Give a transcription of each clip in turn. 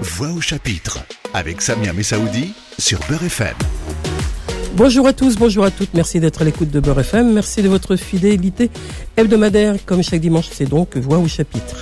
Voix au chapitre avec Samia Messaoudi sur Beurre FM. Bonjour à tous, bonjour à toutes, merci d'être à l'écoute de Beurre FM, merci de votre fidélité hebdomadaire. Comme chaque dimanche, c'est donc Voix au chapitre.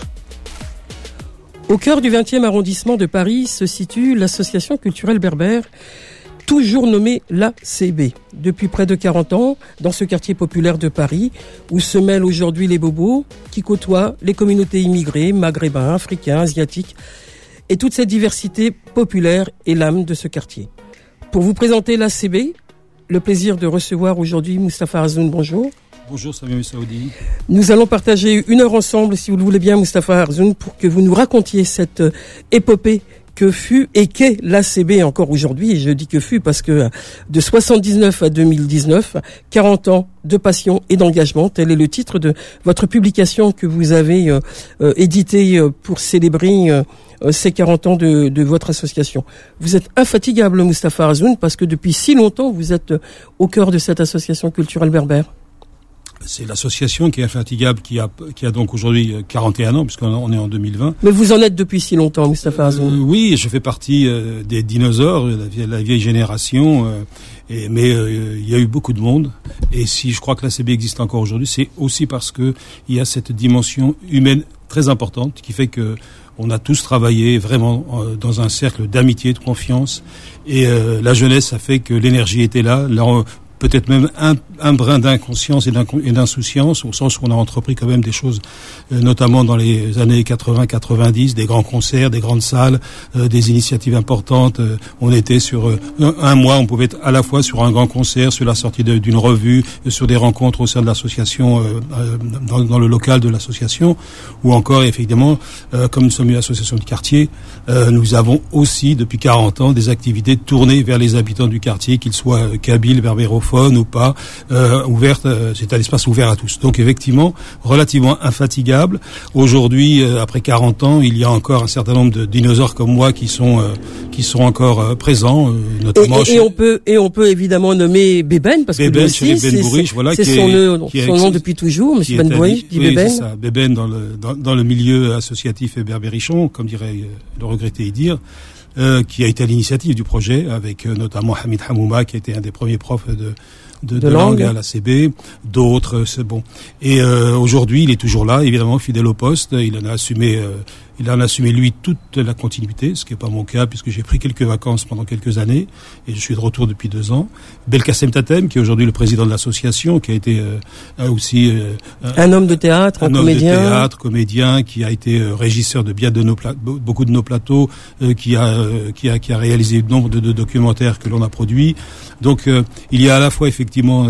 Au cœur du 20e arrondissement de Paris se situe l'association culturelle berbère, toujours nommée l'ACB. Depuis près de 40 ans, dans ce quartier populaire de Paris, où se mêlent aujourd'hui les bobos, qui côtoient les communautés immigrées, maghrébins, africains, asiatiques, et toute cette diversité populaire est l'âme de ce quartier. Pour vous présenter l'ACB, le plaisir de recevoir aujourd'hui Moustapha Arzoun. Bonjour. Bonjour Samia Messaoudi. Nous allons partager 1 heure ensemble, si vous le voulez bien, Moustapha Arzoun, pour que vous nous racontiez cette épopée que fut et qu'est l'ACB encore aujourd'hui. Et je dis que fut parce que de 79 à 2019, 40 ans de passion et d'engagement, tel est le titre de votre publication que vous avez éditée pour célébrer ces 40 ans de votre association. Vous êtes infatigable, Moustapha Arzoun, parce que depuis si longtemps, vous êtes au cœur de cette association culturelle berbère. C'est l'association qui est infatigable, qui a donc aujourd'hui 41 ans, puisqu'on est en 2020. Mais vous en êtes depuis si longtemps, Moustapha Arzoun. Oui, je fais partie des dinosaures, la vieille génération, mais il y a eu beaucoup de monde. Et si je crois que l'ACB existe encore aujourd'hui, c'est aussi parce que il y a cette dimension humaine très importante qui fait que on a tous travaillé vraiment dans un cercle d'amitié, de confiance. Et la jeunesse a fait que l'énergie était là. Peut-être même un brin d'inconscience et d'insouciance, au sens où on a entrepris quand même des choses, notamment dans les années 80-90, des grands concerts, des grandes salles, des initiatives importantes. On était sur un mois, on pouvait être à la fois sur un grand concert, sur la sortie d'une revue, sur des rencontres au sein de l'association, dans le local de l'association, ou encore, effectivement, comme nous sommes une association de quartier, nous avons aussi, depuis 40 ans, des activités tournées vers les habitants du quartier, qu'ils soient kabyles, berbérophones, ou pas, ouverte, c'est un espace ouvert à tous. Donc effectivement, relativement infatigable. Aujourd'hui, après 40 ans, il y a encore un certain nombre de dinosaures comme moi qui sont encore présents, notamment. Et on peut évidemment nommer Bébène, parce que lui aussi, c'est son nom depuis toujours, Monsieur Ben Bourriche, dit Bébène. C'est ça, Bébène dans le milieu associatif berbérichon, comme dirait le regretté Idir. Qui a été à l'initiative du projet, avec notamment Hamid Hamouma, qui était un des premiers profs de langue à l'ACB, d'autres, c'est bon. Et aujourd'hui, il est toujours là, évidemment, fidèle au poste. Il en a assumé lui toute la continuité, ce qui n'est pas mon cas, puisque j'ai pris quelques vacances pendant quelques années, et je suis de retour depuis 2 ans. Belkacem Tatem, qui est aujourd'hui le président de l'association, qui a été aussi un homme de théâtre, un comédien, qui a été régisseur de beaucoup de nos plateaux, qui a réalisé nombre de documentaires que l'on a produits. Donc il y a à la fois effectivement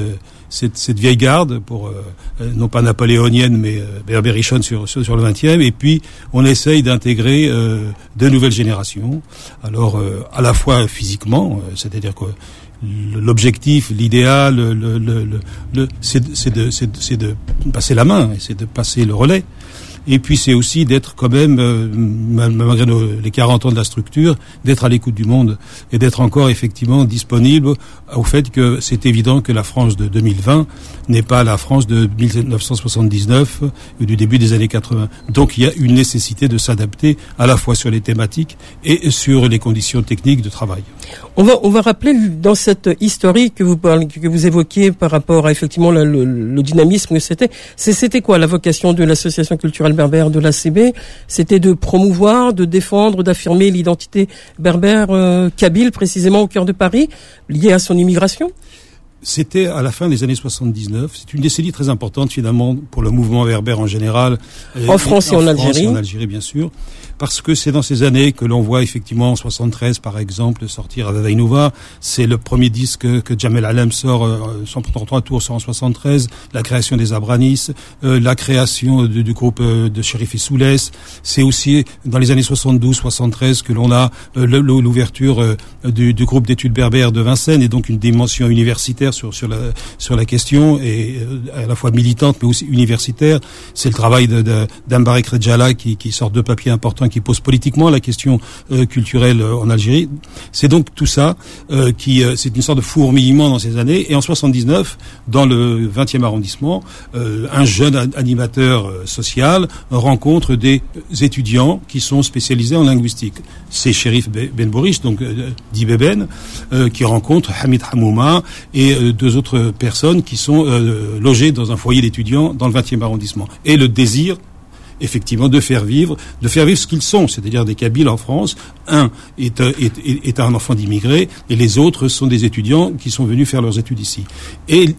cette vieille garde, pour non pas napoléonienne, mais berbérichonne sur le 20e, et puis on essaye d'intégrer de nouvelles générations. Alors à la fois physiquement, c'est-à-dire que l'objectif, l'idéal, c'est de passer la main, et c'est de passer le relais. Et puis c'est aussi d'être quand même, malgré les 40 ans de la structure, d'être à l'écoute du monde et d'être encore effectivement disponible au fait que c'est évident que la France de 2020 n'est pas la France de 1979 ou du début des années 80. Donc il y a une nécessité de s'adapter à la fois sur les thématiques et sur les conditions techniques de travail. On va rappeler dans cette historique que vous évoquiez par rapport à effectivement le dynamisme que c'était quoi la vocation de l'association culturelle berbère de l'ACB? C'était de promouvoir, de défendre, d'affirmer l'identité berbère kabyle précisément au cœur de Paris, liée à son immigration? C'était à la fin des années 79. C'est une décennie très importante finalement pour le mouvement berbère en général. En France et en Algérie. En Algérie, bien sûr. Parce que c'est dans ces années que l'on voit effectivement en 73, par exemple, sortir Avavainouva. C'est le premier disque que Jamel Alem sort, son 33 tours sort en 73. La création des Abranis, la création du groupe de Chérif et Soulès. C'est aussi dans les années 72-73 que l'on a l'ouverture du groupe d'études berbères de Vincennes, et donc une dimension universitaire faire sur la question, et à la fois militante mais aussi universitaire. C'est le travail d'Ambarek Redjala qui sort deux papiers importants qui posent politiquement la question culturelle en Algérie. C'est donc tout ça c'est une sorte de fourmillement dans ces années. Et en 79, dans le 20e arrondissement, un jeune animateur social rencontre des étudiants qui sont spécialisés en linguistique. C'est Chérif Ben Bourish, donc dit Beben, qui rencontre Hamid Hamouma et deux autres personnes qui sont logées dans un foyer d'étudiants dans le 20e arrondissement. Et le désir, effectivement, de faire vivre ce qu'ils sont, c'est-à-dire des Kabyles en France. Un est un enfant d'immigrés et les autres sont des étudiants qui sont venus faire leurs études ici. Et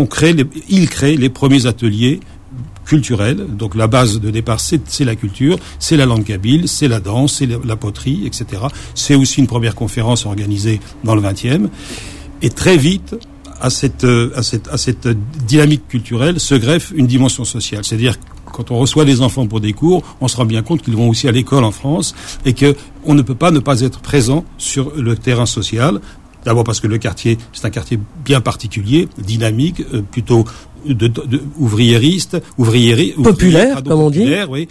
il crée les premiers ateliers culturels. Donc la base de départ, c'est la culture, c'est la langue kabyle, c'est la danse, c'est la poterie, etc. C'est aussi une première conférence organisée dans le 20e. Et très vite, à cette dynamique culturelle se greffe une dimension sociale. C'est-à-dire, quand on reçoit les enfants pour des cours, on se rend bien compte qu'ils vont aussi à l'école en France et que on ne peut pas ne pas être présent sur le terrain social. D'abord parce que le quartier, c'est un quartier bien particulier, dynamique, plutôt ouvriériste, populaire, comme on dit. Oui,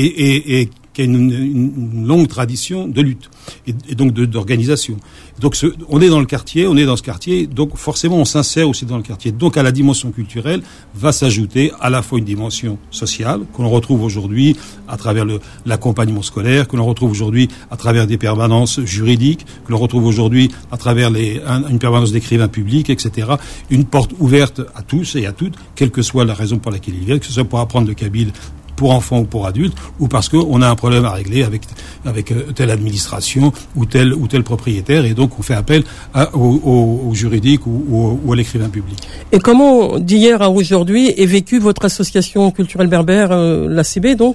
et qui a une longue tradition de lutte et donc d'organisation. Donc on est dans le quartier, on est dans ce quartier, donc forcément on s'insère aussi dans le quartier. Donc à la dimension culturelle va s'ajouter à la fois une dimension sociale que l'on retrouve aujourd'hui à travers l'accompagnement scolaire, que l'on retrouve aujourd'hui à travers des permanences juridiques, que l'on retrouve aujourd'hui à travers une permanence d'écrivains publics, etc. Une porte ouverte à tous et à toutes, quelle que soit la raison pour laquelle ils viennent, que ce soit pour apprendre le kabyle pour enfants ou pour adultes, ou parce qu'on a un problème à régler avec telle administration ou tel propriétaire, et donc on fait appel au juridique ou à l'écrivain public. Et comment, d'hier à aujourd'hui, est vécue votre association culturelle berbère, l'ACB, donc,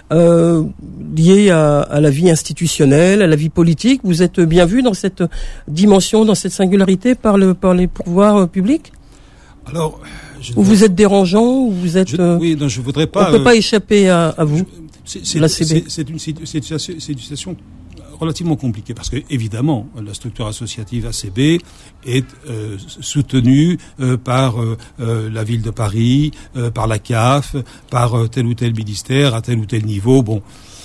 liée à la vie institutionnelle, à la vie politique? Vous êtes bien vu dans cette dimension, dans cette singularité par les pouvoirs publics? Alors, ou vous êtes dérangeant, ou vous êtes... oui, non, je voudrais pas... On ne peut pas échapper à vous, l'ACB. C'est une situation relativement compliquée, parce que, évidemment, la structure associative ACB est soutenue par la ville de Paris, par la CAF, par tel ou tel ministère, à tel ou tel niveau, bon...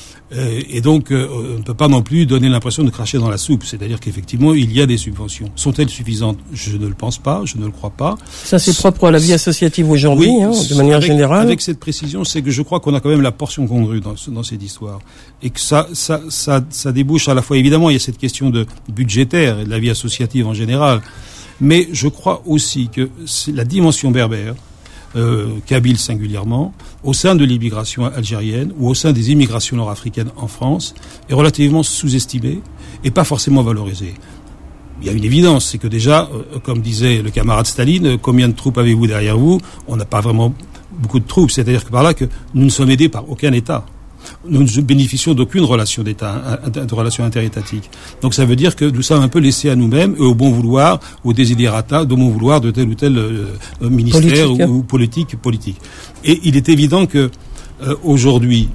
Et donc, on ne peut pas non plus donner l'impression de cracher dans la soupe. C'est-à-dire qu'effectivement, il y a des subventions. Sont-elles suffisantes? Je ne le pense pas, je ne le crois pas. Ça, c'est propre à la vie associative aujourd'hui, oui, de manière générale. Avec cette précision, c'est que je crois qu'on a quand même la portion congrue dans cette histoire. Et que ça débouche à la fois, évidemment, il y a cette question de budgétaire et de la vie associative en général. Mais je crois aussi que c'est la dimension berbère, kabyle singulièrement, au sein de l'immigration algérienne ou au sein des immigrations nord-africaines en France, est relativement sous-estimée et pas forcément valorisée. Il y a une évidence, c'est que déjà, comme disait le camarade Staline, combien de troupes avez-vous derrière vous? On n'a pas vraiment beaucoup de troupes, c'est-à-dire que par là que nous ne sommes aidés par aucun État. Nous ne bénéficions d'aucune relation d'État, de relation interétatique. Donc ça veut dire que nous sommes un peu laissés à nous-mêmes et au bon vouloir, au desiderata, au bon vouloir de tel ou tel ministère ou politique. Et il est évident que aujourd'hui,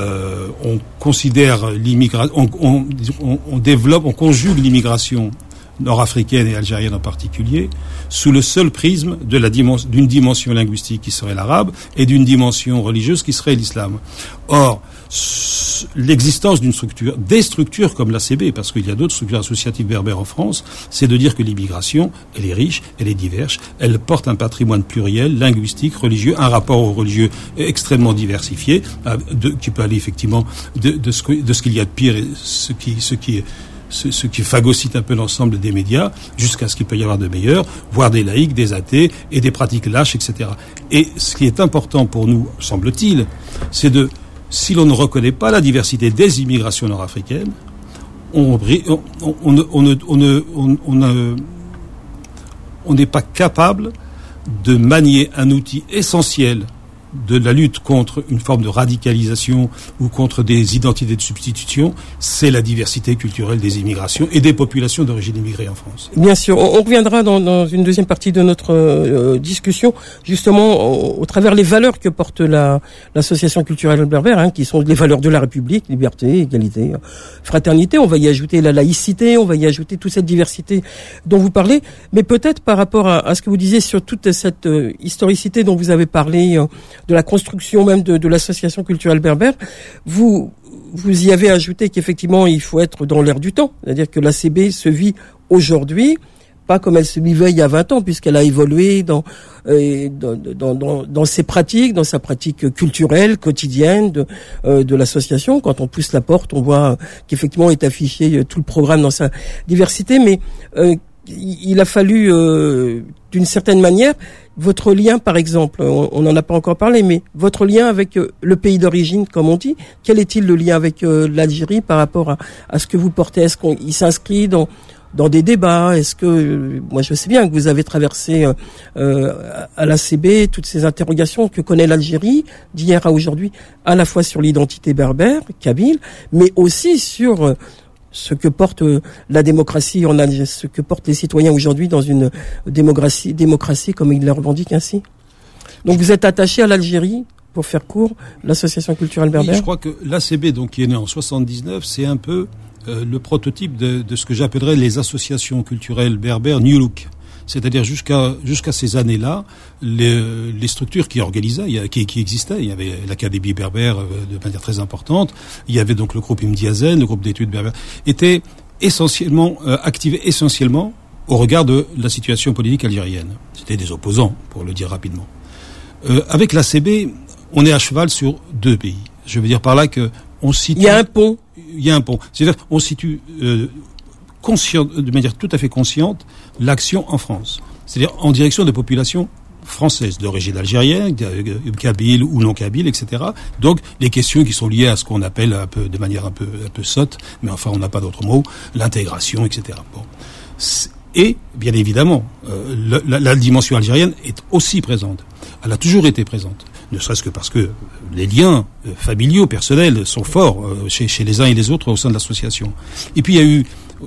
on considère l'immigration, on développe, on conjugue l'immigration nord-africaine et algérienne en particulier, sous le seul prisme d'une dimension linguistique qui serait l'arabe et d'une dimension religieuse qui serait l'islam. Or, l'existence des structures comme l'ACB, parce qu'il y a d'autres structures associatives berbères en France, c'est de dire que l'immigration, elle est riche, elle est diverse, elle porte un patrimoine pluriel, linguistique, religieux, un rapport au religieux extrêmement diversifié, qui peut aller effectivement de ce qu'il y a de pire et ce qui phagocyte un peu l'ensemble des médias, jusqu'à ce qu'il peut y avoir de meilleurs, voire des laïcs, des athées et des pratiques lâches, etc. Et ce qui est important pour nous, semble-t-il, c'est si l'on ne reconnaît pas la diversité des immigrations nord-africaines, on n'est pas capable de manier un outil essentiel de la lutte contre une forme de radicalisation ou contre des identités de substitution, c'est la diversité culturelle des immigrations et des populations d'origine immigrée en France. Bien sûr, on reviendra dans une deuxième partie de notre discussion, justement au travers les valeurs que porte l'association culturelle berbère, qui sont les valeurs de la République, liberté, égalité, fraternité. On va y ajouter la laïcité, on va y ajouter toute cette diversité dont vous parlez, mais peut-être par rapport à ce que vous disiez sur toute cette historicité dont vous avez parlé, de la construction même de l'association culturelle berbère, vous y avez ajouté qu'effectivement il faut être dans l'air du temps, c'est-à-dire que l'ACB se vit aujourd'hui, pas comme elle se vivait il y a 20 ans, puisqu'elle a évolué dans ses pratiques, dans sa pratique culturelle, quotidienne de l'association. Quand on pousse la porte, on voit qu'effectivement est affiché tout le programme dans sa diversité, mais il a fallu, d'une certaine manière, votre lien, par exemple, on n'en a pas encore parlé, mais votre lien avec le pays d'origine, comme on dit, quel est-il le lien avec l'Algérie par rapport à ce que vous portez? Est-ce qu'il s'inscrit dans des débats? Est-ce que, moi je sais bien que vous avez traversé à l'ACB toutes ces interrogations que connaît l'Algérie d'hier à aujourd'hui, à la fois sur l'identité berbère, kabyle, mais aussi sur ce que porte la démocratie en Algérie, ce que portent les citoyens aujourd'hui dans une démocratie comme ils le revendiquent ainsi. Donc vous êtes attaché à l'Algérie, pour faire court, l'association culturelle berbère. Oui, je crois que l'ACB, donc qui est née en 79, c'est un peu le prototype de ce que j'appellerais les associations culturelles berbères New Look. C'est-à-dire jusqu'à ces années-là, les structures qui organisaient, qui existaient, il y avait l'Académie berbère de manière très importante, il y avait donc le groupe Imdiazen, le groupe d'études berbères, étaient essentiellement activés essentiellement au regard de la situation politique algérienne. C'était des opposants, pour le dire rapidement. Avec l'ACB, on est à cheval sur deux pays. Je veux dire par là que on situe. Il y a un pont. C'est-à-dire on situe de manière tout à fait consciente l'action en France, c'est-à-dire en direction des populations françaises d'origine algérienne, kabyle ou non kabyle, etc. Donc les questions qui sont liées à ce qu'on appelle de manière un peu sotte, mais enfin on n'a pas d'autre mot, l'intégration, etc. Bon. Et bien évidemment, la dimension algérienne est aussi présente. Elle a toujours été présente, ne serait-ce que parce que les liens familiaux, personnels sont forts chez les uns et les autres au sein de l'association. Et puis il y a eu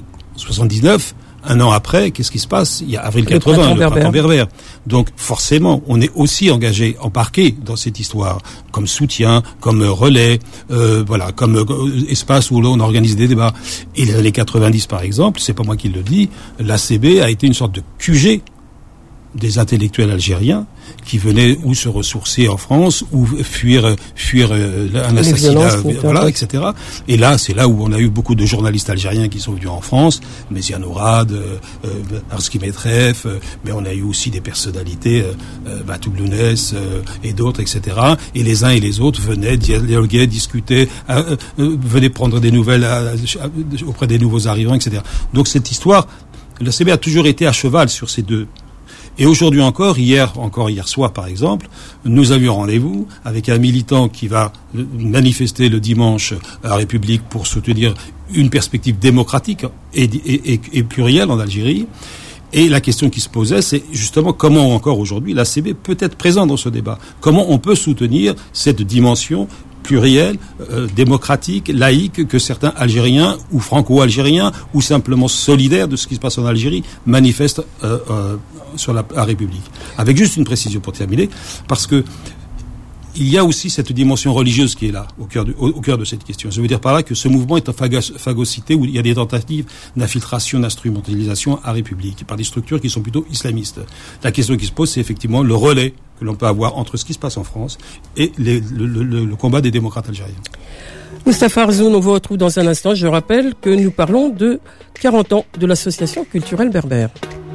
79, un an après, qu'est-ce qui se passe? Il y a avril 80, le printemps berbère. Donc forcément, on est aussi engagé, embarqué dans cette histoire, comme soutien, comme relais, comme espace où on organise des débats. Et les années 90, par exemple, c'est pas moi qui le dis, l'ACB a été une sorte de QG des intellectuels algériens qui venaient ou se ressourcer en France ou fuir un assassinat, etc. Et là, c'est là où on a eu beaucoup de journalistes algériens qui sont venus en France, Méziane Ourad, Arski Metref, mais on a eu aussi des personnalités, Batou Blounès et d'autres, etc. Et les uns et les autres venaient dialoguer, discuter, venaient prendre des nouvelles auprès des nouveaux arrivants, etc. Donc cette histoire, la CB a toujours été à cheval sur ces deux. Et aujourd'hui encore hier soir par exemple, nous avions rendez-vous avec un militant qui va manifester le dimanche à la République pour soutenir une perspective démocratique et plurielle en Algérie. Et la question qui se posait, c'est justement comment encore aujourd'hui l'ACB peut être présent dans ce débat. Comment on peut soutenir cette dimension pluriel, démocratique, laïque, que certains Algériens ou franco-algériens ou simplement solidaires de ce qui se passe en Algérie manifestent sur la République. Avec juste une précision pour terminer, parce que il y a aussi cette dimension religieuse qui est là, au cœur de cette question. Je veux dire par là que ce mouvement est en phagocité où il y a des tentatives d'infiltration, d'instrumentalisation à République par des structures qui sont plutôt islamistes. La question qui se pose, c'est effectivement le relais que l'on peut avoir entre ce qui se passe en France et le combat des démocrates algériens. Moustapha Arzoun, on vous retrouve dans un instant. Je rappelle que nous parlons de 40 ans de l'association culturelle berbère.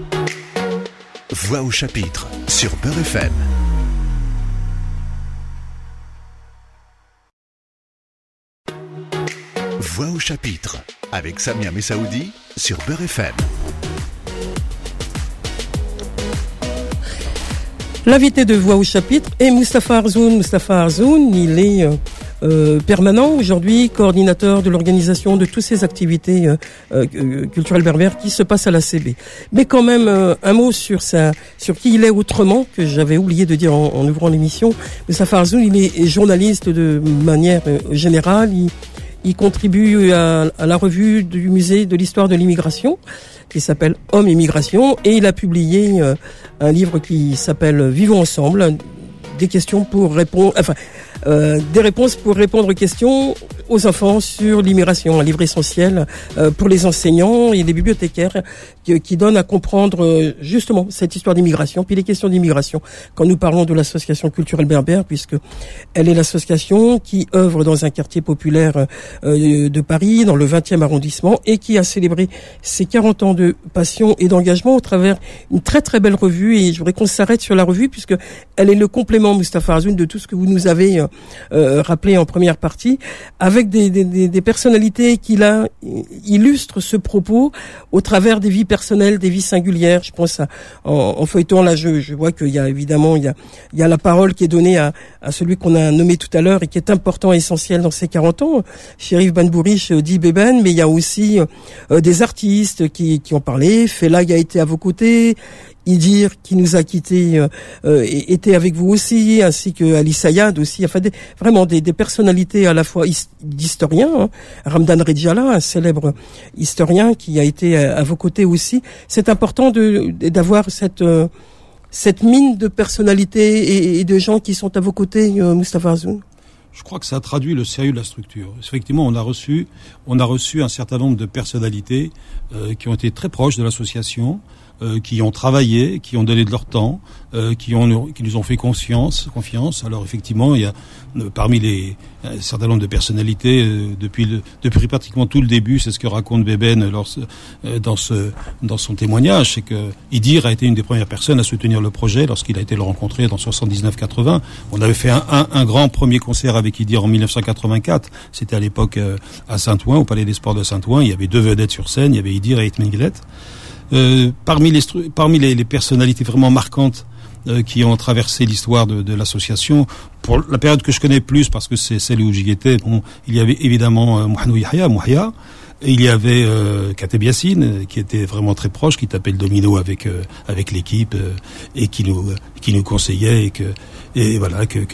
Voix au chapitre sur Beurre FM. Voix au chapitre avec Samia Messaoudi sur Beurre FM. L'invité de Voix au chapitre est Moustapha Arzoun. Moustapha Arzoun, il est permanent aujourd'hui, coordinateur de l'organisation de toutes ces activités culturelles berbères qui se passent à l'ACB. Mais quand même, un mot sur qui il est autrement, que j'avais oublié de dire en ouvrant l'émission. Moustapha Arzoun, il est journaliste de manière générale. Il contribue à la revue du musée de l'histoire de l'immigration, qui s'appelle Homme et Migration, et il a publié un livre qui s'appelle Vivons ensemble, des réponses pour répondre aux questions aux enfants sur l'immigration, un livre essentiel pour les enseignants et les bibliothécaires qui donne à comprendre justement cette histoire d'immigration, puis les questions d'immigration. Quand nous parlons de l'association culturelle berbère, puisque elle est l'association qui œuvre dans un quartier populaire de Paris, dans le 20e arrondissement, et qui a célébré ses 40 ans de passion et d'engagement au travers une très très belle revue. Et je voudrais qu'on s'arrête sur la revue, puisque elle est le complément, Moustapha Arzoun, de tout ce que vous nous avez rappelé en première partie, avec des personnalités qui là illustrent ce propos au travers des vies personnelles, des vies singulières. Je pense en feuilleton, là je vois qu'il y a évidemment il y a la parole qui est donnée à celui qu'on a nommé tout à l'heure et qui est important et essentiel dans ces 40 ans, Cherif Benbouriche dit Beben, mais il y a aussi des artistes qui ont parlé. Felag a été à vos côtés, Idir qui nous a quittés était avec vous aussi, ainsi que Ali Sayad aussi, enfin vraiment des personnalités à la fois d'historiens, hein. Ramdan Redjala, un célèbre historien qui a été à vos côtés aussi. C'est important d'avoir cette mine de personnalités et de gens qui sont à vos côtés, Moustapha Arzoun. Je crois que ça traduit le sérieux de la structure. Effectivement, on a reçu un certain nombre de personnalités qui ont été très proches de l'association, qui ont travaillé, qui ont donné de leur temps, qui nous ont fait confiance. Alors effectivement, il y a parmi un certain nombre de personnalités depuis pratiquement tout le début, c'est ce que raconte Beben dans son témoignage, c'est que Idir a été une des premières personnes à soutenir le projet lorsqu'il a été le rencontrer dans 79-80. On avait fait un grand premier concert avec Idir en 1984. C'était à l'époque à Saint-Ouen, au Palais des Sports de Saint-Ouen. Il y avait deux vedettes sur scène, il y avait Idir et Hitman Gillette. Parmi les personnalités vraiment marquantes qui ont traversé l'histoire de l'association, pour la période que je connais plus, parce que c'est celle où j'y étais, il y avait évidemment Mouhanou Yahya, et il y avait Kateb Yassine, qui était vraiment très proche, qui tapait le domino avec l'équipe, et qui nous conseillait, et voilà que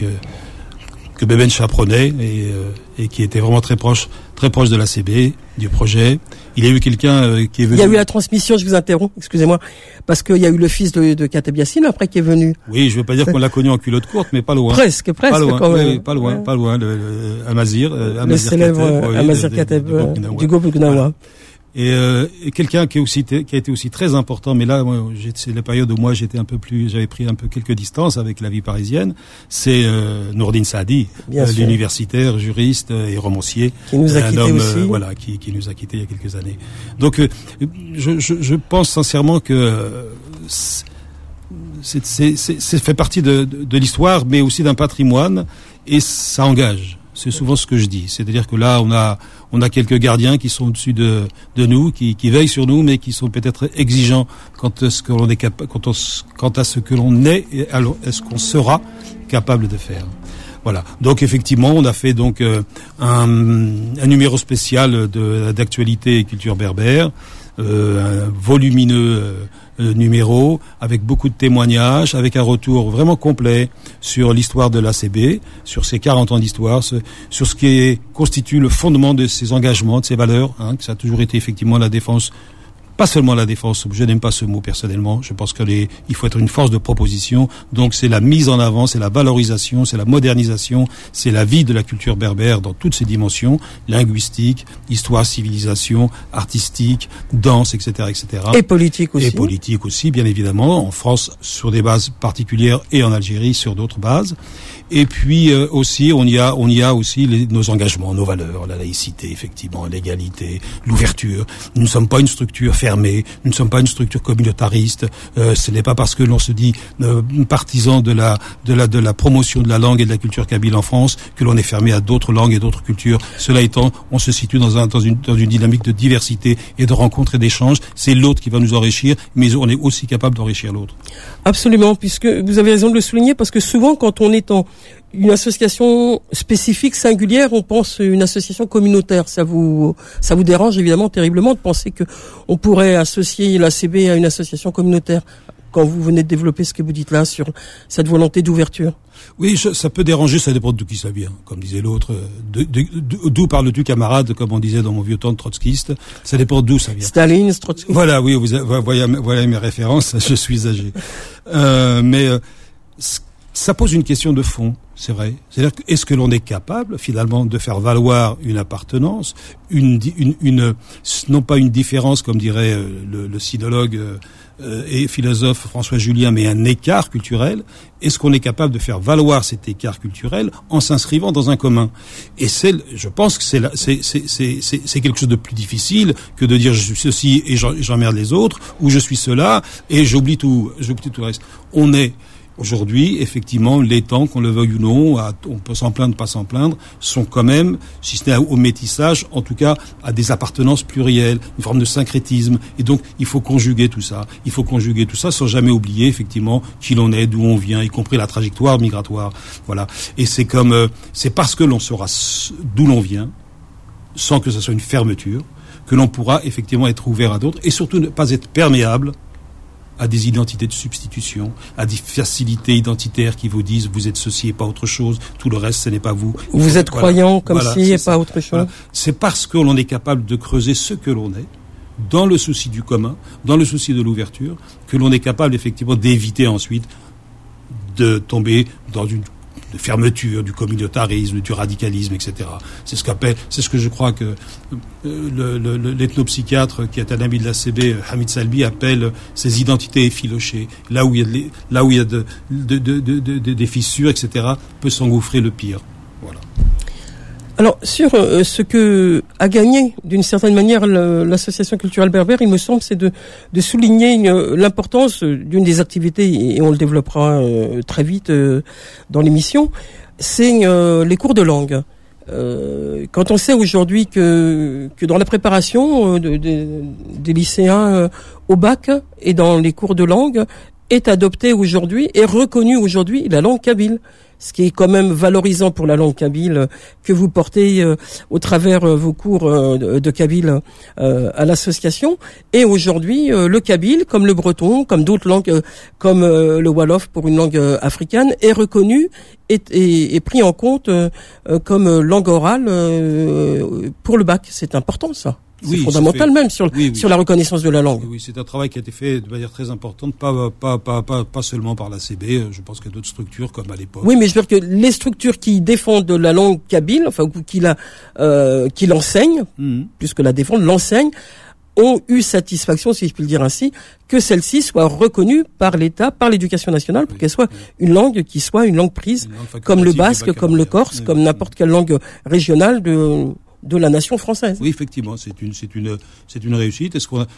Beben chaperonnait, et qui était vraiment très proche de l'ACB, du projet. Il y a eu quelqu'un qui est venu... Il y a eu la transmission, je vous interromps, excusez-moi, parce qu'il y a eu le fils de Kateb Yassine après qui est venu. Oui, je veux pas dire qu'on l'a connu en culotte courte, mais pas loin. Presque pas loin, quand même. Oui, pas loin, Amazir. Le célèbre Amazir Kateb du groupe Gnawa. Et quelqu'un qui a été aussi très important, mais là, c'est la période où moi j'avais pris quelques distances avec la vie parisienne, c'est Nourdine Saadi, l'universitaire, juriste et romancier, qui nous a quittés aussi. Qui nous a quittés il y a quelques années. Donc je pense sincèrement que c'est fait partie de l'histoire, mais aussi d'un patrimoine, et ça engage. C'est souvent ce que je dis. C'est-à-dire que là, on a quelques gardiens qui sont au-dessus de nous, qui veillent sur nous, mais qui sont peut-être exigeants quant à ce que l'on est et alors est-ce qu'on sera capable de faire. Voilà. Donc effectivement, on a fait un numéro spécial d'actualité et culture berbère, un volumineux numéro avec beaucoup de témoignages, avec un retour vraiment complet sur l'histoire de l'ACB, sur ses 40 ans d'histoire, sur ce qui constitue le fondement de ses engagements, de ses valeurs, que ça a toujours été effectivement la défense. Pas seulement la défense, je n'aime pas ce mot personnellement, je pense qu'il faut être une force de proposition, donc c'est la mise en avant, c'est la valorisation, c'est la modernisation, c'est la vie de la culture berbère dans toutes ses dimensions, linguistique, histoire, civilisation, artistique, danse, etc., etc. Et politique aussi. Et politique aussi, bien évidemment, en France sur des bases particulières et en Algérie sur d'autres bases. Et puis aussi, on y a aussi nos engagements, nos valeurs, la laïcité, effectivement, l'égalité, l'ouverture. Nous ne sommes pas une structure fermée, nous ne sommes pas une structure communautariste. Ce n'est pas parce que l'on se dit partisan de la promotion de la langue et de la culture kabyle en France que l'on est fermé à d'autres langues et d'autres cultures. Cela étant, on se situe dans une dynamique de diversité et de rencontres et d'échanges. C'est l'autre qui va nous enrichir, mais on est aussi capable d'enrichir l'autre. Absolument, puisque vous avez raison de le souligner, parce que souvent, quand on est en une association spécifique, singulière, on pense une association communautaire. Ça vous dérange évidemment terriblement de penser que on pourrait associer l'ACB à une association communautaire quand vous venez de développer ce que vous dites là sur cette volonté d'ouverture? Oui, ça peut déranger, ça dépend d'où qui ça vient. Comme disait l'autre, d'où parles-tu, camarade, comme on disait dans mon vieux temps de trotskiste. Ça dépend d'où ça vient. Staline, Trotsky. Voilà, oui, voilà mes références, je suis âgé. Mais ça pose une question de fond, c'est vrai. C'est-à-dire, est-ce que l'on est capable, finalement, de faire valoir une appartenance, non pas une différence, comme dirait le sinologue et philosophe François Julien, mais un écart culturel. Est-ce qu'on est capable de faire valoir cet écart culturel en s'inscrivant dans un commun? Et je pense que c'est quelque chose de plus difficile que de dire je suis ceci et j'emmerde les autres, ou je suis cela et j'oublie tout le reste. On est aujourd'hui, effectivement, les temps, qu'on le veuille ou non, on peut s'en plaindre, pas s'en plaindre, sont quand même, si ce n'est au métissage, en tout cas à des appartenances plurielles, une forme de syncrétisme. Et donc, il faut conjuguer tout ça. Il faut conjuguer tout ça sans jamais oublier, effectivement, qui l'on est, d'où on vient, y compris la trajectoire migratoire. Voilà. Et c'est parce que l'on saura d'où l'on vient, sans que ce soit une fermeture, que l'on pourra effectivement être ouvert à d'autres, et surtout ne pas être perméable à des identités de substitution, à des facilités identitaires qui vous disent vous êtes ceci et pas autre chose, tout le reste ce n'est pas vous. Vous êtes croyant comme si et pas autre chose. Voilà. C'est parce que l'on est capable de creuser ce que l'on est, dans le souci du commun, dans le souci de l'ouverture, que l'on est capable effectivement d'éviter ensuite de tomber dans une fermeture, du communautarisme, du radicalisme, etc. C'est ce que je crois que l'ethnopsychiatre qui est un ami de l'ACB, Hamid Salbi, appelle ces identités effilochées. Là où il y a des fissures, etc., peut s'engouffrer le pire. Voilà. Alors, sur ce que a gagné, d'une certaine manière, l'association culturelle berbère, il me semble, c'est de souligner l'importance d'une des activités, et on le développera très vite dans l'émission, c'est les cours de langue. Quand on sait aujourd'hui que dans la préparation des lycéens au bac et dans les cours de langue, est adoptée aujourd'hui, est reconnue aujourd'hui la langue kabyle. Ce qui est quand même valorisant pour la langue kabyle que vous portez au travers vos cours de kabyle à l'association. Et aujourd'hui, le kabyle, comme le breton, comme d'autres langues, comme le wolof pour une langue africaine, est reconnu et pris en compte comme langue orale pour le bac. C'est important, ça. C'est fondamental même sur la reconnaissance de la langue. Oui, c'est un travail qui a été fait de manière très importante, pas seulement par l'ACB, je pense qu'il y a d'autres structures comme à l'époque. Oui, mais je veux dire que les structures qui défendent la langue kabyle, enfin qui l'enseignent, plus que la défendent, l'enseignent, ont eu satisfaction, si je puis le dire ainsi, que celle-ci soit reconnue par l'État, par l'éducation nationale, pour qu'elle soit une langue qui soit une langue prise, comme le basque, comme le corse, comme n'importe quelle langue régionale de la nation française. Oui, effectivement, c'est une réussite.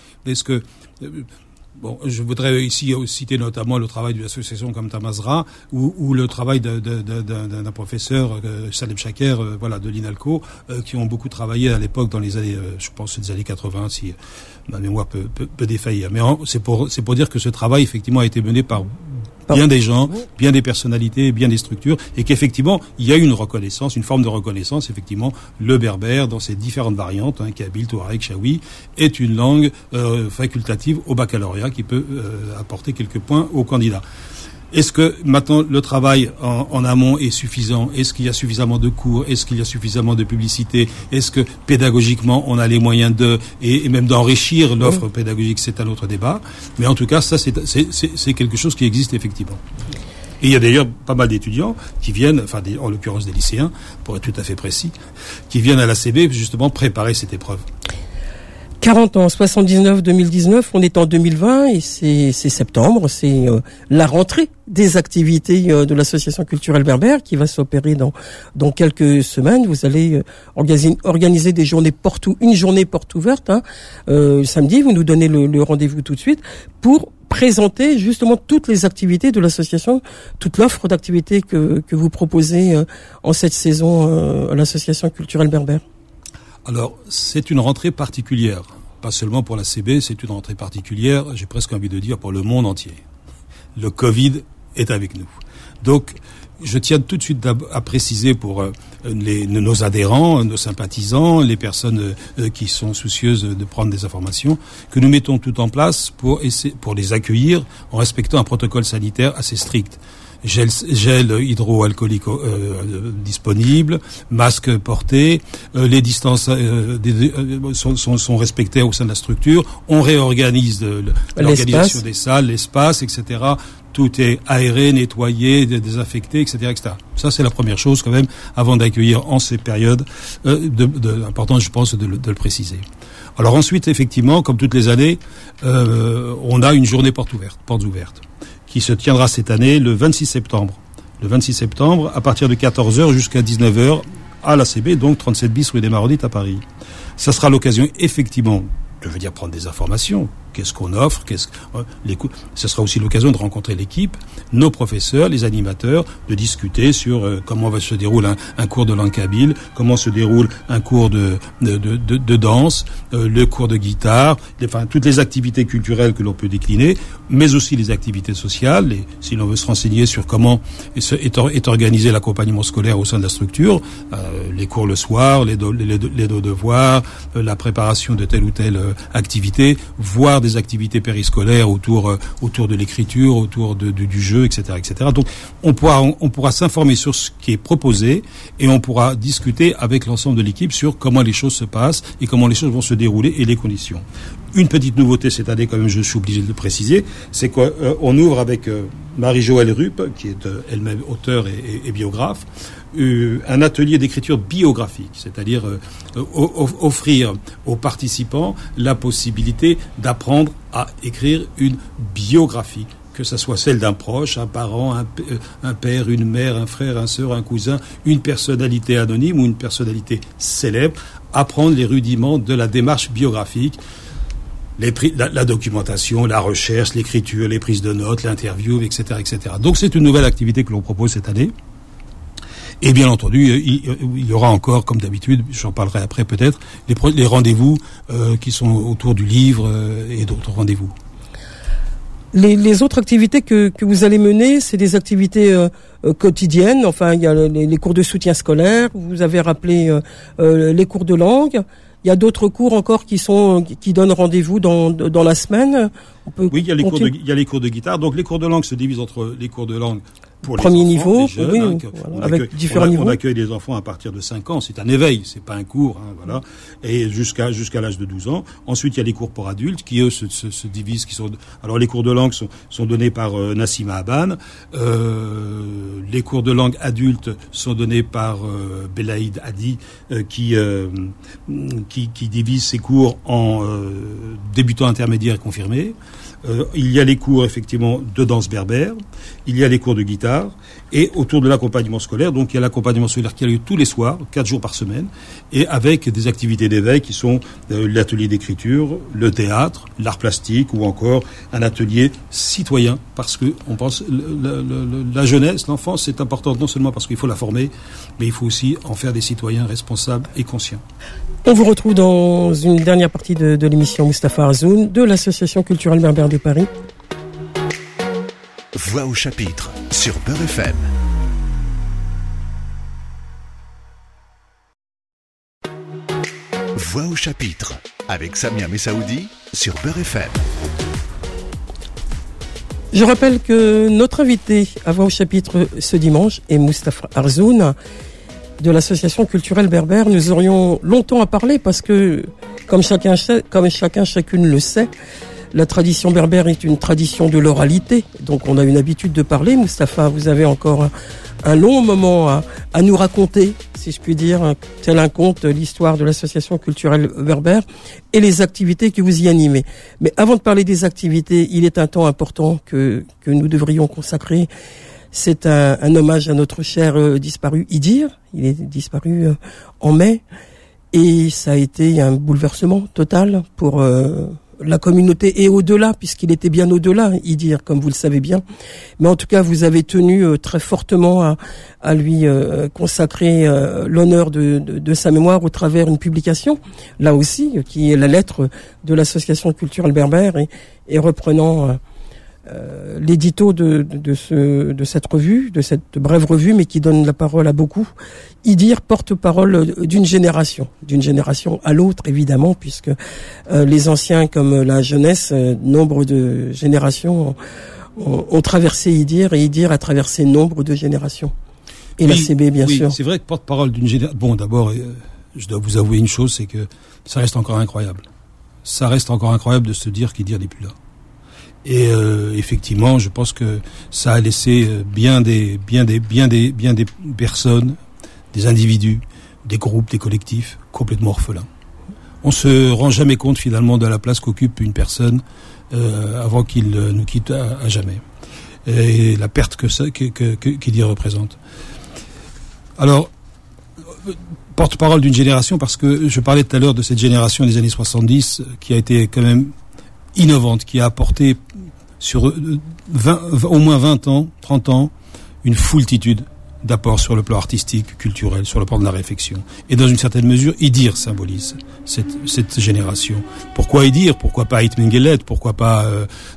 Bon, je voudrais ici citer notamment le travail d'une association comme Tamazra ou le travail d'un professeur, Salem Chaker, de l'INALCO, qui ont beaucoup travaillé à l'époque dans les années, je pense, des années 80, si ma mémoire peut défaillir. Mais c'est pour dire que ce travail, effectivement, a été mené par bien des gens, bien des personnalités, bien des structures, et qu'effectivement, il y a une reconnaissance, une forme de reconnaissance, effectivement, le berbère, dans ses différentes variantes, kabyle, touareg, chaoui, est une langue facultative au baccalauréat qui peut apporter quelques points aux candidats. Est-ce que maintenant le travail en amont est suffisant? Est-ce qu'il y a suffisamment de cours? Est-ce qu'il y a suffisamment de publicité? Est-ce que pédagogiquement on a les moyens et même d'enrichir l'offre pédagogique? C'est un autre débat. Mais en tout cas, ça c'est quelque chose qui existe effectivement. Et il y a d'ailleurs pas mal d'étudiants qui viennent, en l'occurrence des lycéens, pour être tout à fait précis, qui viennent à l'ACB justement préparer cette épreuve. 40 ans, 79-2019, on est en 2020 et c'est septembre, c'est la rentrée des activités de l'association culturelle berbère qui va s'opérer dans quelques semaines. Vous allez organiser des journées une journée porte ouverte, samedi, vous nous donnez le rendez-vous tout de suite pour présenter justement toutes les activités de l'association, toute l'offre d'activités que vous proposez en cette saison à l'association culturelle berbère. Alors, c'est une rentrée particulière. Pas seulement pour la CB, c'est une rentrée particulière, j'ai presque envie de dire, pour le monde entier. Le Covid est avec nous. Donc, je tiens tout de suite à préciser pour nos adhérents, nos sympathisants, les personnes qui sont soucieuses de prendre des informations, que nous mettons tout en place pour les accueillir en respectant un protocole sanitaire assez strict. Gel hydroalcoolique disponible, masque porté, les distances sont respectées au sein de la structure. On réorganise l'organisation des salles, l'espace, etc. Tout est aéré, nettoyé, désinfecté, etc., etc. Ça, c'est la première chose quand même avant d'accueillir en ces périodes important, je pense, de le préciser. Alors ensuite, effectivement, comme toutes les années, on a une journée portes ouvertes, qui se tiendra cette année le 26 septembre. Le 26 septembre, à partir de 14h jusqu'à 19h, à l'ACB, donc 37 bis rue des Maronites à Paris. Ça sera l'occasion, effectivement, je veux dire prendre des informations. Qu'est-ce qu'on offre, ce sera aussi l'occasion de rencontrer l'équipe, nos professeurs, les animateurs, de discuter sur comment se déroule un cours de langue kabyle, comment se déroule un cours de danse, le cours de guitare, toutes les activités culturelles que l'on peut décliner, mais aussi les activités sociales. Et si l'on veut se renseigner sur comment est organisé l'accompagnement scolaire au sein de la structure, les cours le soir, les devoirs, la préparation de telle ou telle activité, voire des activités périscolaires autour de l'écriture, autour du jeu, etc., etc. Donc, on pourra s'informer sur ce qui est proposé et on pourra discuter avec l'ensemble de l'équipe sur comment les choses se passent et comment les choses vont se dérouler et les conditions. Une petite nouveauté cette année, quand même, je suis obligé de le préciser, c'est qu'on ouvre avec Marie-Joëlle Rupp, qui est elle-même auteure et biographe, un atelier d'écriture biographique, c'est-à-dire offrir aux participants la possibilité d'apprendre à écrire une biographie, que ça soit celle d'un proche, un parent, un père, une mère, un frère, un sœur, un cousin, une personnalité anonyme ou une personnalité célèbre, apprendre les rudiments de la démarche biographique, la documentation, la recherche, l'écriture, les prises de notes, l'interview, etc., etc. Donc c'est une nouvelle activité que l'on propose cette année. Et bien entendu, il y aura encore, comme d'habitude, j'en parlerai après peut-être, les rendez-vous qui sont autour du livre et d'autres rendez-vous. Les autres activités que vous allez mener, c'est des activités quotidiennes. Enfin, il y a les cours de soutien scolaire. Vous avez rappelé les cours de langue. Il y a d'autres cours encore qui donnent rendez-vous dans la semaine. Oui, il y a les cours de guitare. Donc les cours de langue se divisent entre les cours de langue pour premier les enfants, niveau, les jeunes, oui, avec différents niveaux. On accueille des enfants à partir de 5 ans, c'est un éveil, c'est pas un cours, voilà, et jusqu'à l'âge de 12 ans. Ensuite, il y a les cours pour adultes qui eux se divisent, alors les cours de langue sont donnés par Nassima Aban, les cours de langue adultes sont donnés par Belaïd Hadi, qui divise ses cours en débutants, intermédiaires et confirmés. Il y a les cours effectivement de danse berbère, il y a les cours de guitare, et autour de l'accompagnement scolaire, donc il y a l'accompagnement scolaire qui a lieu tous les soirs, 4 jours par semaine, et avec des activités d'éveil qui sont l'atelier d'écriture, le théâtre, l'art plastique, ou encore un atelier citoyen, parce que on pense la jeunesse, l'enfance, c'est important non seulement parce qu'il faut la former, mais il faut aussi en faire des citoyens responsables et conscients. On vous retrouve dans une dernière partie de l'émission Mustapha Arzoun de l'Association culturelle berbère de Paris. Voix au chapitre sur Beurre FM. Voix au chapitre avec Samia Messaoudi sur Beurre FM. Je rappelle que notre invité à Voix au chapitre ce dimanche est Mustapha Arzoun de l'Association culturelle berbère. Nous aurions longtemps à parler parce que, comme chacune le sait, la tradition berbère est une tradition de l'oralité. Donc on a une habitude de parler. Mustapha, vous avez encore un long moment à nous raconter, si je puis dire, tel un conte, l'histoire de l'Association culturelle berbère et les activités que vous y animez. Mais avant de parler des activités, il est un temps important que nous devrions consacrer. C'est un hommage à notre cher disparu Idir. Il est disparu en mai. Et ça a été un bouleversement total pour la communauté et au-delà, puisqu'il était bien au-delà, Idir, comme vous le savez bien. Mais en tout cas, vous avez tenu très fortement à lui consacrer l'honneur de sa mémoire au travers d'une publication, là aussi, qui est la lettre de l'Association culturelle berbère et reprenant l'édito de cette revue, de cette brève revue, mais qui donne la parole à beaucoup. Idir, porte-parole d'une génération à l'autre, évidemment, puisque les anciens comme la jeunesse, nombre de générations ont traversé Idir, et Idir a traversé nombre de générations. Et la CB, bien sûr. C'est vrai que porte-parole d'une génération... Bon, d'abord, je dois vous avouer une chose, c'est que ça reste encore incroyable. Ça reste encore incroyable de se dire qu'Idir n'est plus là. Et effectivement, je pense que ça a laissé bien des personnes, des individus, des groupes, des collectifs complètement orphelins. On se rend jamais compte finalement de la place qu'occupe une personne avant qu'il nous quitte à jamais. Et la perte qu'Idir représente. Alors, porte-parole d'une génération, parce que je parlais tout à l'heure de cette génération des années 70 qui a été quand même innovante, qui a apporté sur au moins 20 ans, 30 ans, une foultitude d'apports sur le plan artistique, culturel, sur le plan de la réflexion. Et dans une certaine mesure, Idir symbolise cette génération. Pourquoi Idir ? Pourquoi pas Ait Mengelet ? Pourquoi pas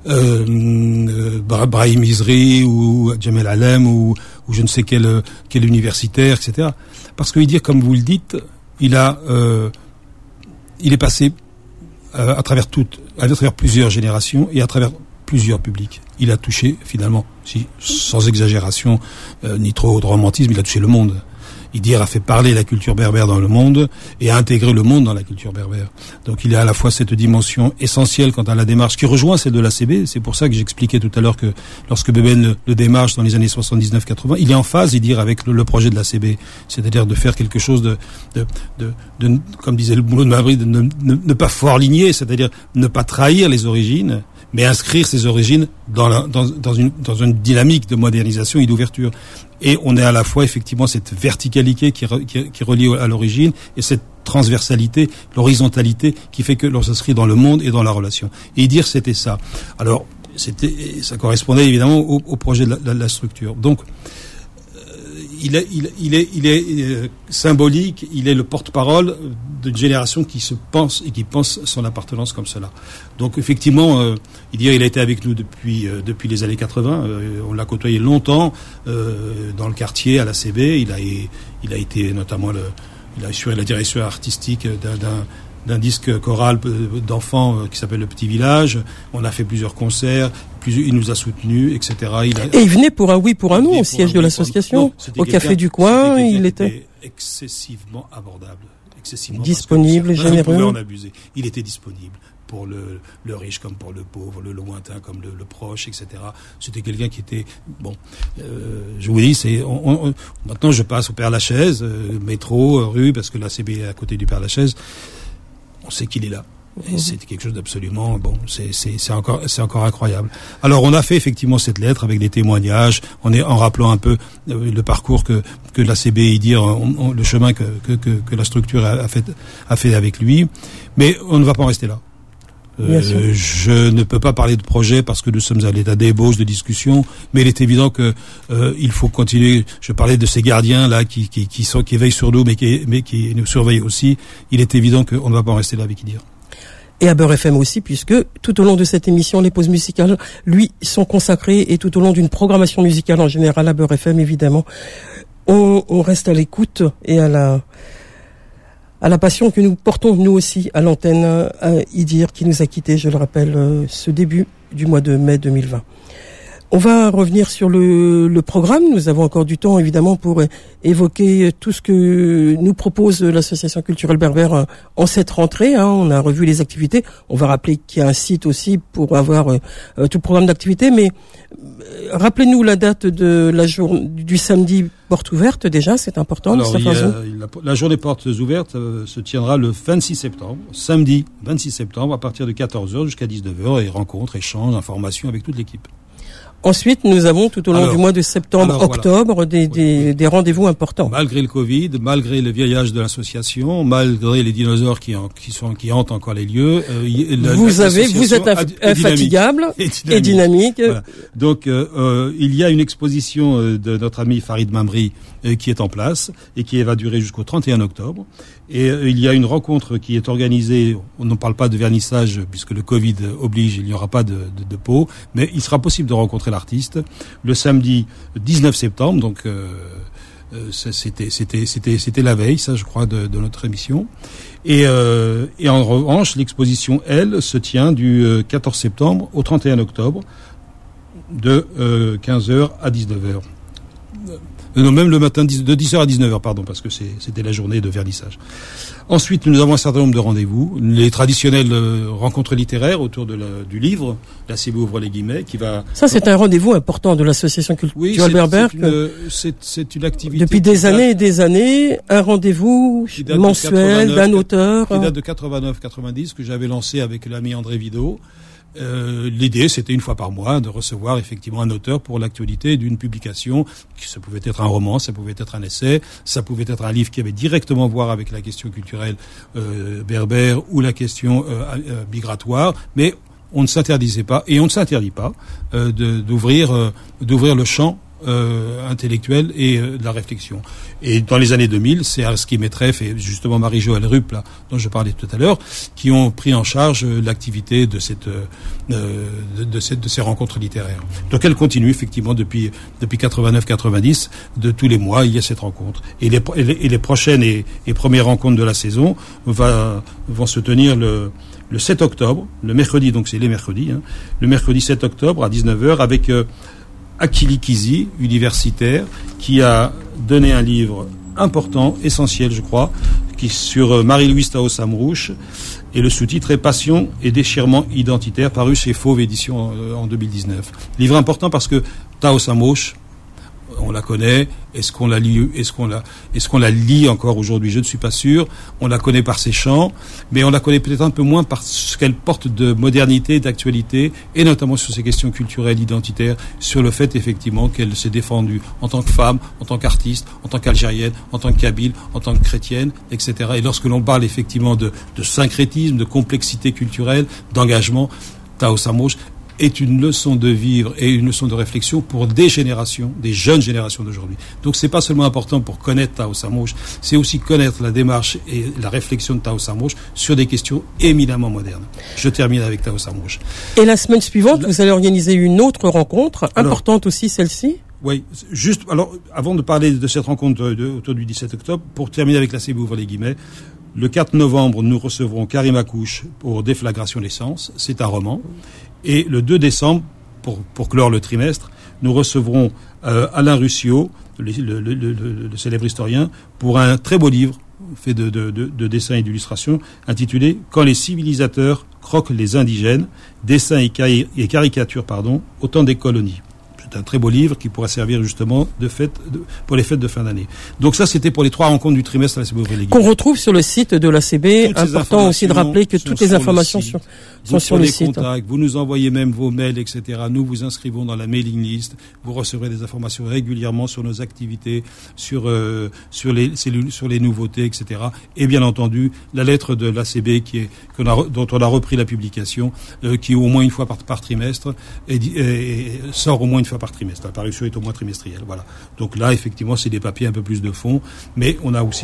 Brahim Izri ou Jamel Alem ou je ne sais quel universitaire, etc. Parce que Idir, comme vous le dites, il est passé à travers plusieurs générations et à travers plusieurs publics. Il a touché, finalement, sans exagération, ni trop de romantisme, il a touché le monde. Idir a fait parler la culture berbère dans le monde et a intégré le monde dans la culture berbère. Donc il y a à la fois cette dimension essentielle quant à la démarche qui rejoint celle de l'ACB. C'est pour ça que j'expliquais tout à l'heure que lorsque Beben le démarche dans les années 79-80, il est en phase, Idir, avec le projet de l'ACB. C'est-à-dire de faire quelque chose de comme disait le boulot de Mabry, de ne pas forligner, c'est-à-dire ne pas trahir les origines, mais inscrire ces origines dans une dynamique de modernisation et d'ouverture. Et on est à la fois effectivement cette verticalité qui relie à l'origine et cette transversalité, l'horizontalité qui fait que l'on s'inscrit dans le monde et dans la relation. Et Idir, c'était ça. Alors, ça correspondait évidemment au projet de la structure. Donc, il est symbolique, il est le porte-parole d'une génération qui se pense et qui pense son appartenance comme cela. Donc effectivement, il a été avec nous depuis les années 80. On l'a côtoyé longtemps dans le quartier à la CB. Il a été notamment il a assuré la direction artistique d'un disque choral d'enfants qui s'appelle Le Petit Village. On a fait plusieurs concerts, il nous a soutenus, etc. Et il venait pour un oui, pour un non au siège de l'association, au Café du Coin. Il était excessivement abordable, disponible, généreux. On pouvait en abuser. Il était disponible pour le riche comme pour le pauvre, le lointain comme le proche, etc. C'était quelqu'un qui était je vous dis, maintenant je passe au Père-Lachaise, métro, rue, parce que la CB est à côté du Père-Lachaise. On sait qu'il est là. Et c'est quelque chose d'absolument c'est encore incroyable. Alors on a fait effectivement cette lettre avec des témoignages, en rappelant un peu le parcours que l'ACB Idir, le chemin que la structure a fait avec lui, mais on ne va pas en rester là. Je ne peux pas parler de projet parce que nous sommes à l'état d'ébauche, de discussion, mais il est évident que il faut continuer. Je parlais de ces gardiens là qui veillent sur nous, mais qui nous surveillent aussi. Il est évident qu'on ne va pas en rester là avec Idir. Et à Beurre FM aussi, puisque tout au long de cette émission, les pauses musicales, lui, sont consacrées, et tout au long d'une programmation musicale en général à Beurre FM, évidemment, on reste à l'écoute et à la passion que nous portons, nous aussi, à l'antenne, à Idir, qui nous a quittés, je le rappelle, ce début du mois de mai 2020. On va revenir sur le programme. Nous avons encore du temps, évidemment, pour évoquer tout ce que nous propose l'Association culturelle berbère en cette rentrée. On a revu les activités. On va rappeler qu'il y a un site aussi pour avoir tout le programme d'activités. Mais rappelez-nous la date de du samedi porte ouverte, déjà, c'est important. Alors, la journée portes ouvertes se tiendra le 26 septembre, samedi 26 septembre, à partir de 14h jusqu'à 19h, et rencontres, échanges, informations avec toute l'équipe. Ensuite, nous avons tout au long du mois de septembre, octobre, voilà, des rendez-vous importants. Malgré le Covid, malgré le vieillage de l'association, malgré les dinosaures qui hantent encore les lieux, vous êtes infatigable et dynamique. Voilà. Donc, il y a une exposition de notre ami Farid Mamri qui est en place et qui va durer jusqu'au 31 octobre. Et il y a une rencontre qui est organisée, on ne parle pas de vernissage puisque le Covid oblige, il n'y aura pas de pot, mais il sera possible de rencontrer l'artiste le samedi 19 septembre, donc c'était la veille, ça je crois, de notre émission. Et en revanche, l'exposition, elle, se tient du 14 septembre au 31 octobre de 15h à 19h. Non, même le matin, de 10h à 19h, pardon, parce que c'était la journée de vernissage. Ensuite, nous avons un certain nombre de rendez-vous. Les traditionnelles rencontres littéraires autour du livre, la CB ouvre les guillemets, qui va... Ça, c'est un rendez-vous important de l'association culturelle Berbère. C'est une activité... Depuis des années et des années, un rendez-vous mensuel d'un auteur. Qui date de 89-90, que j'avais lancé avec l'ami André Vidot. L'idée, c'était une fois par mois de recevoir effectivement un auteur pour l'actualité d'une publication. Ça pouvait être un roman, ça pouvait être un essai, ça pouvait être un livre qui avait directement à voir avec la question culturelle berbère ou la question migratoire, mais on ne s'interdisait pas, et on ne s'interdit pas, d'ouvrir le champ intellectuelle et de la réflexion. Et dans les années 2000, c'est Arsky Metreff et justement Marie-Joëlle Rupp, là, dont je parlais tout à l'heure, qui ont pris en charge l'activité de ces rencontres littéraires. Donc elle continue effectivement depuis 89-90, de tous les mois, il y a cette rencontre. Et les prochaines et premières rencontres de la saison vont se tenir le 7 octobre, le mercredi, donc c'est les mercredis, le mercredi 7 octobre à 19h avec Akili Kizi, universitaire, qui a donné un livre important, essentiel, je crois, qui sur Marie-Louise Tao Samrouche, et le sous-titre est Passion et déchirement identitaire, paru chez Fauve Édition en 2019. Livre important parce que Tao Samrouche, on la connaît. Est-ce qu'on la lit encore aujourd'hui? Je ne suis pas sûr. On la connaît par ses chants, mais on la connaît peut-être un peu moins par ce qu'elle porte de modernité, d'actualité, et notamment sur ces questions culturelles, identitaires, sur le fait effectivement qu'elle s'est défendue en tant que femme, en tant qu'artiste, en tant qu'algérienne, en tant que kabyle, en tant que chrétienne, etc. Et lorsque l'on parle effectivement de syncrétisme, de complexité culturelle, d'engagement, Tao Samrouche est une leçon de vivre et une leçon de réflexion pour des générations, des jeunes générations d'aujourd'hui. Donc c'est pas seulement important pour connaître Tao Samrouche, c'est aussi connaître la démarche et la réflexion de Tao Samrouche sur des questions éminemment modernes. Je termine avec Tao Samrouche. Et la semaine suivante, vous allez organiser une autre rencontre, importante aussi celle-ci. Oui, juste, alors, avant de parler de cette rencontre autour du 17 octobre, pour terminer avec la CB ouvre les guillemets, le 4 novembre, nous recevrons Karim Akouche pour Déflagration l'essence, c'est un roman. Et le 2 décembre, pour clore le trimestre, nous recevrons Alain Ruscio, le célèbre historien, pour un très beau livre fait de dessins et d'illustrations, intitulé « Quand les civilisateurs croquent les indigènes, dessins et caricatures, au temps des colonies ». C'est un très beau livre qui pourra servir justement pour les fêtes de fin d'année. Donc ça, c'était pour les 3 rencontres du trimestre à la CB ouvre les guillemets. Qu'on retrouve sur le site de la CB. Important aussi de rappeler que toutes les informations sont sur le site. Contacts, vous nous envoyez même vos mails, etc. Nous vous inscrivons dans la mailing list. Vous recevrez des informations régulièrement sur nos activités, sur les nouveautés, etc. Et bien entendu, la lettre de l'ACB dont on a repris la publication, qui au moins une fois par trimestre et sort au moins une fois par trimestre. La parution est au moins trimestrielle. Voilà. Donc là, effectivement, c'est des papiers un peu plus de fond, mais on a aussi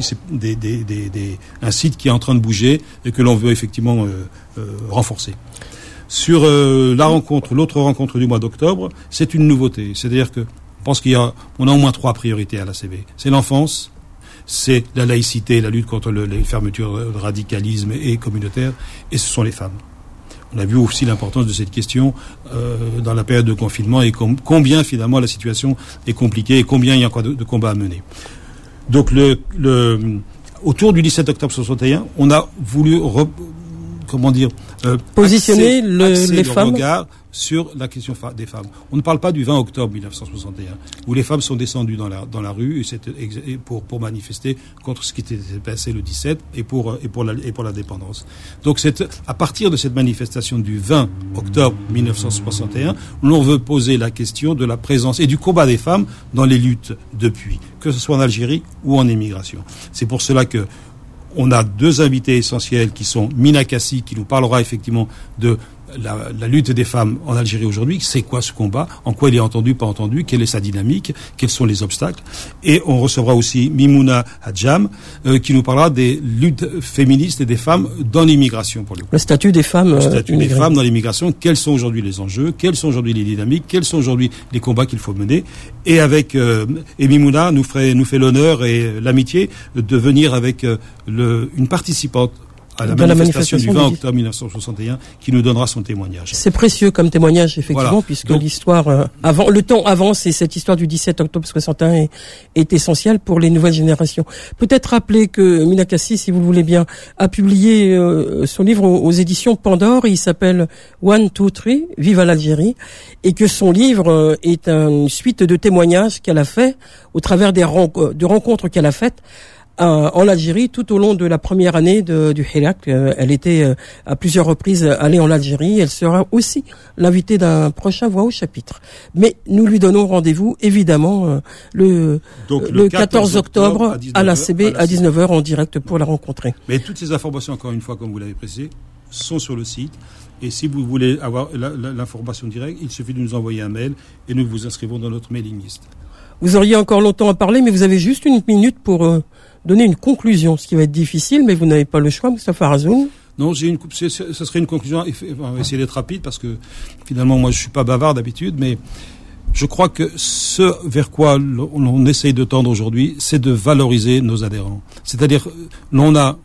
un site qui est en train de bouger et que l'on veut effectivement renforcer. Sur l'autre rencontre du mois d'octobre, c'est une nouveauté. C'est-à-dire que je pense on a au moins 3 priorités à l'ACB. C'est l'enfance, c'est la laïcité, la lutte contre les fermetures de radicalisme et communautaire, et ce sont les femmes. On a vu aussi l'importance de cette question dans la période de confinement et combien finalement la situation est compliquée et combien il y a encore de combats à mener. Donc autour du 17 octobre 61, on a voulu positionner les femmes regard sur la question des femmes. On ne parle pas du 20 octobre 1961, où les femmes sont descendues dans la rue pour manifester contre ce qui était passé le 17 et pour la dépendance. Donc c'est à partir de cette manifestation du 20 octobre 1961, l'on veut poser la question de la présence et du combat des femmes dans les luttes depuis, que ce soit en Algérie ou en émigration. C'est pour cela que on a 2 invités essentiels qui sont Mina Kassi, qui nous parlera effectivement de la lutte des femmes en Algérie aujourd'hui, c'est quoi ce combat, en quoi il est entendu, pas entendu, quelle est sa dynamique, quels sont les obstacles. Et on recevra aussi Mimouna Hadjam, qui nous parlera des luttes féministes et des femmes dans l'immigration, pour le coup. Le statut des femmes. Le statut des femmes dans l'immigration, quels sont aujourd'hui les enjeux, quelles sont aujourd'hui les dynamiques, quels sont aujourd'hui les combats qu'il faut mener. Et avec et Mimouna nous fait l'honneur et l'amitié de venir avec une participante à la manifestation du 20 octobre 1961, qui nous donnera son témoignage. C'est précieux comme témoignage, effectivement, voilà. puisque l'histoire le temps avance, et cette histoire du 17 octobre 61 est essentielle pour les nouvelles générations. Peut-être rappeler que Mina Kassi, si vous le voulez bien, a publié son livre aux éditions Pandore. Il s'appelle One, Two, Three, Vive à l'Algérie, et que son livre est une suite de témoignages qu'elle a fait au travers de rencontres qu'elle a faites en Algérie tout au long de la première année du Hirak. Elle était à plusieurs reprises allée en Algérie. Elle sera aussi l'invitée d'un prochain Voix au chapitre. Mais nous lui donnons rendez-vous évidemment le 14 octobre à l'ACB à 19h en direct pour la rencontrer. Mais toutes ces informations, encore une fois, comme vous l'avez précisé, sont sur le site. Et si vous voulez avoir l'information directe, il suffit de nous envoyer un mail et nous vous inscrivons dans notre mailing list. Vous auriez encore longtemps à parler, mais vous avez juste une minute pour donner une conclusion, ce qui va être difficile, mais vous n'avez pas le choix, Moustapha Arzoun. Non, ce serait une conclusion. On va essayer d'être rapide parce que finalement, moi, je suis pas bavard d'habitude, mais je crois que ce vers quoi l'on essaye de tendre aujourd'hui, c'est de valoriser nos adhérents. C'est-à-dire, l'on a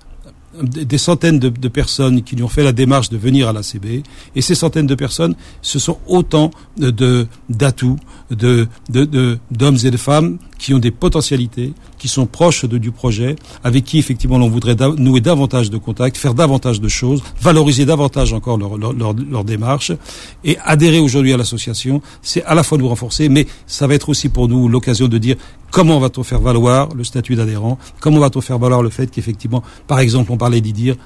des centaines de personnes qui lui ont fait la démarche de venir à l'ACB, et ces centaines de personnes, ce sont autant d'atouts, d'hommes et de femmes qui ont des potentialités, qui sont proches du projet, avec qui effectivement l'on voudrait nouer davantage de contacts, faire davantage de choses, valoriser davantage encore leur démarche, et adhérer aujourd'hui à l'association, c'est à la fois nous renforcer, mais ça va être aussi pour nous l'occasion de dire comment va-t-on faire valoir le statut d'adhérent, comment va-t-on faire valoir le fait qu'effectivement, par exemple, on parlait d'IDIR,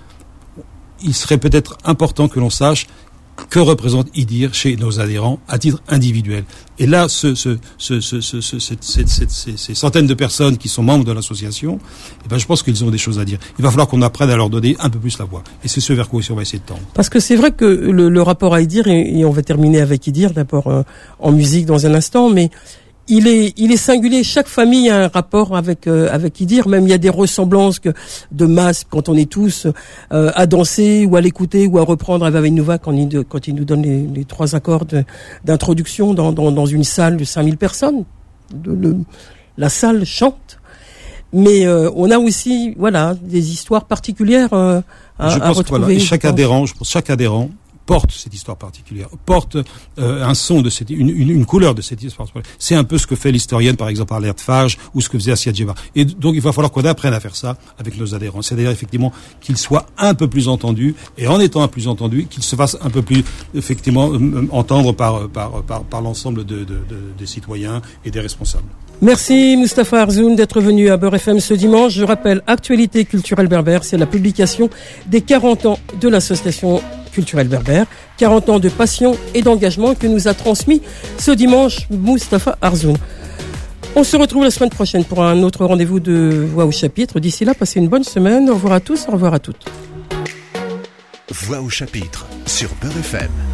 il serait peut-être important que l'on sache que représente IDIR chez nos adhérents à titre individuel. Et là, ces centaines de personnes qui sont membres de l'association, je pense qu'ils ont des choses à dire. Il va falloir qu'on apprenne à leur donner un peu plus la voix. Et c'est ce vers quoi on va essayer de tendre. Parce que c'est vrai que le rapport à IDIR, et on va terminer avec IDIR d'abord en musique dans un instant, mais il est singulier. Chaque famille a un rapport avec IDIR. Même il y a des ressemblances de masse quand on est tous à danser ou à l'écouter ou à reprendre Ava Nova quand il nous donne les trois accords d'introduction dans une salle de 5000 personnes. La salle chante. Mais on a aussi des histoires particulières à retrouver. Chaque adhérent porte cette histoire particulière, porte un son de une couleur de cette histoire. C'est un peu ce que fait l'historienne, par exemple, Arlette Farge, ou ce que faisait Assia Djeba. Et donc, il va falloir qu'on apprenne à faire ça avec nos adhérents. C'est-à-dire, effectivement, qu'ils soient un peu plus entendus, et en étant un peu plus entendus, qu'ils se fassent un peu plus, effectivement, entendre par l'ensemble des citoyens et des responsables. Merci Moustapha Arzoun d'être venu à Beurre FM ce dimanche. Je rappelle, Actualité culturelle berbère, c'est la publication des 40 ans de l'association culturelle berbère, 40 ans de passion et d'engagement que nous a transmis ce dimanche Moustapha Arzoun. On se retrouve la semaine prochaine pour un autre rendez-vous de Voix au chapitre. D'ici là, passez une bonne semaine. Au revoir à tous, au revoir à toutes. Voix au chapitre sur Beurre FM.